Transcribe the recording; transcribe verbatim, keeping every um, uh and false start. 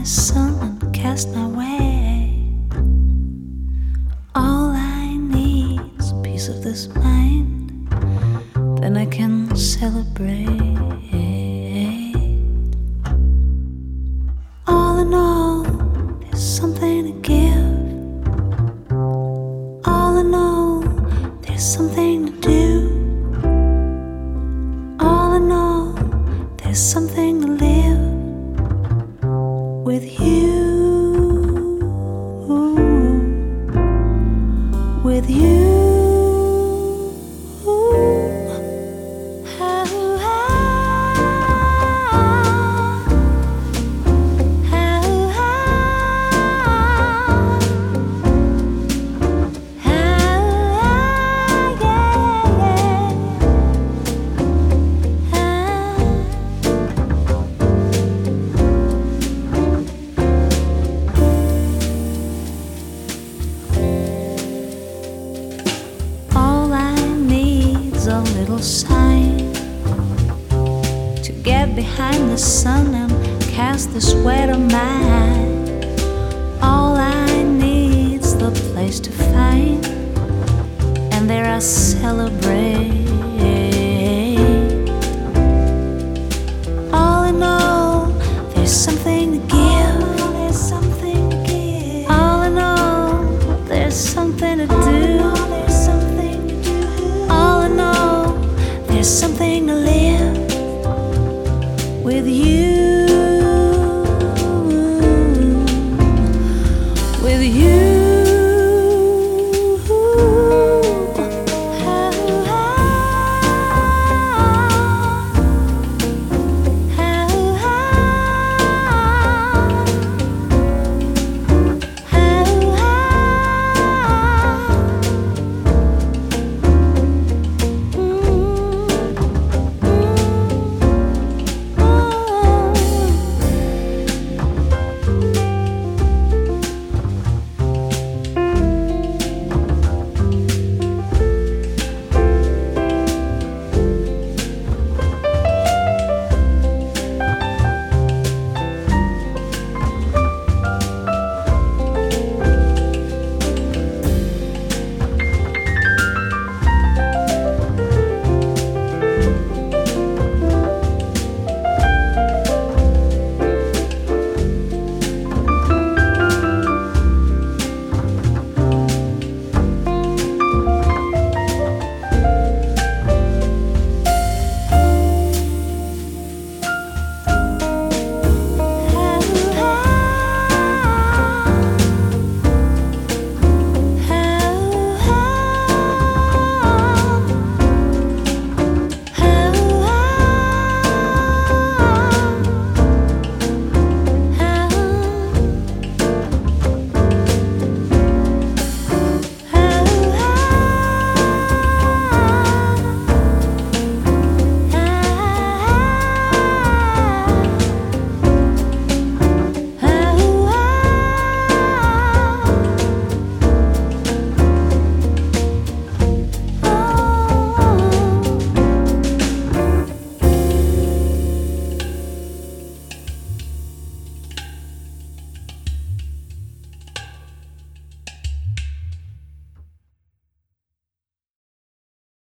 the sun and cast my way. All I need is a piece of this mind, then I can celebrate. All in all, there's something to give. All in all, there's something to do. All in all, there's something to live with you. With you. A little sign to get behind the sun and cast the sweat of mine. All I need's the place to find, and there I celebrate. All in all, there's something to give. There's something to give. All in all, there's something to do. There's something